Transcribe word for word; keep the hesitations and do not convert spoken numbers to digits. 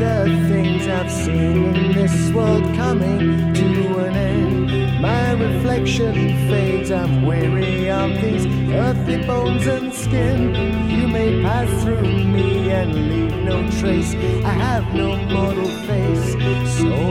the things I've seen in this world coming to an end. My reflection fades, I'm weary of these earthly bones and skin. You may pass through me and leave no trace, I have no mortal face, so